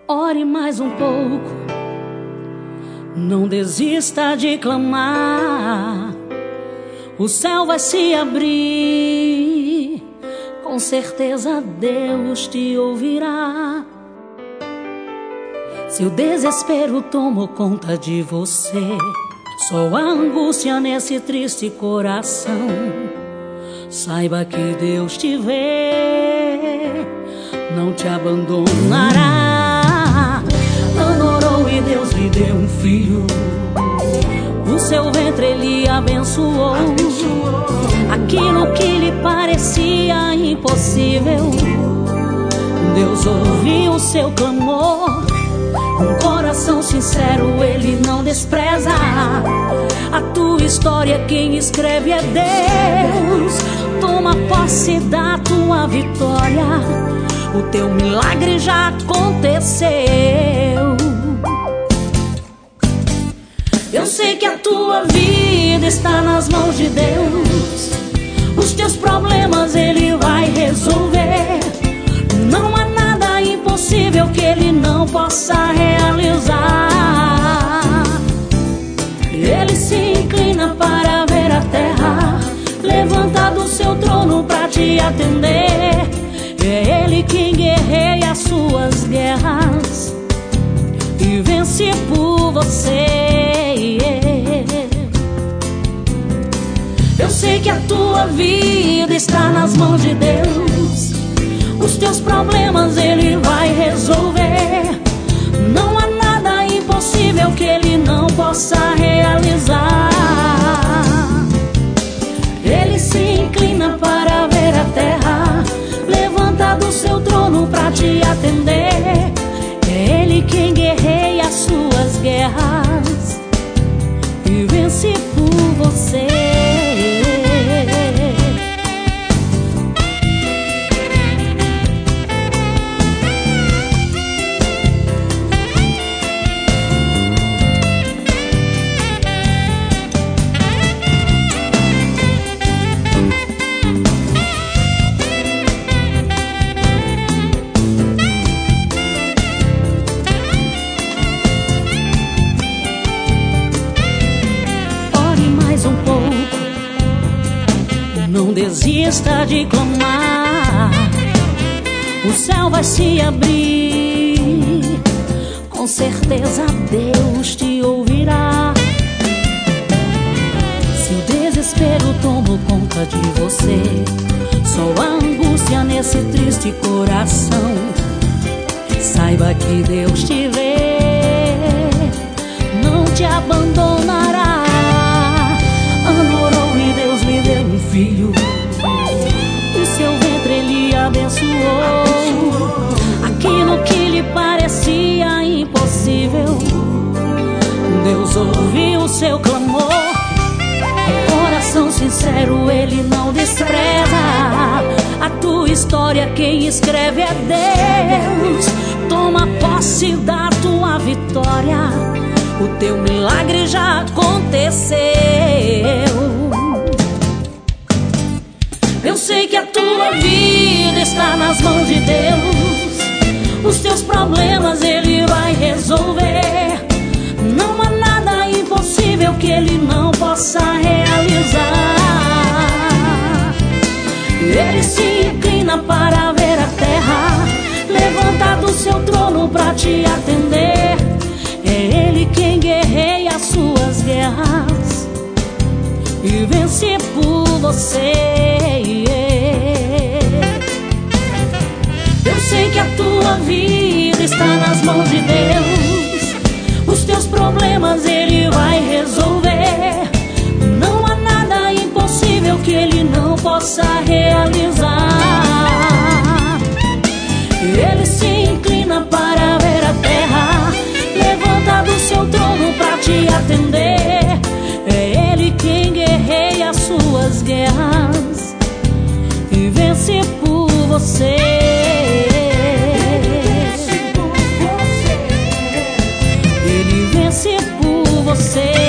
Ore mais um pouco, não desista de clamar. O céu vai se abrir, com certeza Deus te ouvirá. Se o desespero tomou conta de você, só a angústia nesse triste coração, saiba que Deus te vê, não te abandonará. Ana orou e Deus lhe deu um filho, o seu ventre Ele abençoou. Aquilo que lhe parecia impossível, Deus ouviu o seu clamor. Um coração sincero Ele não despreza. A tua história quem escreve é Deus. Toma posse da tua vitória, o teu milagre já aconteceu. Eu sei que a tua vida está nas mãos de Deus. Os teus problemas Ele vai resolver. Não há nada impossível que Ele não possa realizar. Ele se inclina para ver a terra, levanta do seu trono para te atender. É Ele quem guerreia as suas guerras e vence por você. Eu sei que a tua vida está nas mãos de Deus. Os teus problemas Ele vai resolver. Não há nada impossível que Ele não possa realizar. Ele se inclina para ver a terra, levanta do seu trono para te atender. É Ele quem guerreia as suas guerras e vence por você. Não desista de clamar, o céu vai se abrir, com certeza Deus te ouvirá. Se o desespero tomou conta de você, só a angústia nesse triste coração, saiba que Deus te vê, não te abandonará. Ana orou e Deus lhe deu um filho, o seu ventre Ele abençoou. Aquilo que lhe parecia impossível, Deus ouviu o seu clamor. Coração sincero Ele não despreza. A tua história quem escreve é Deus. Toma posse da tua vitória, o teu milagre já aconteceu. Eu sei que a tua vida está nas mãos de Deus. Os teus problemas Ele vai resolver. Não há nada impossível que Ele não possa realizar. Ele se inclina para ver a terra, levanta do seu trono para te atender. É Ele quem guerreia as suas guerras e vence por você. Eu sei que a tua vida está nas mãos de Deus. Os teus problemas Ele vai resolver. Não há nada impossível que Ele não possa realizar. Ele se inclina para ver a terra, levanta do seu trono para te atender. É Ele quem guerreia as suas guerras e vence por você. Ele vence por você.